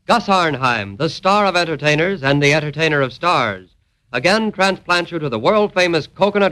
Gus Arnheim, the star of entertainers and the entertainer of stars, again transplants you to the world-famous Coconut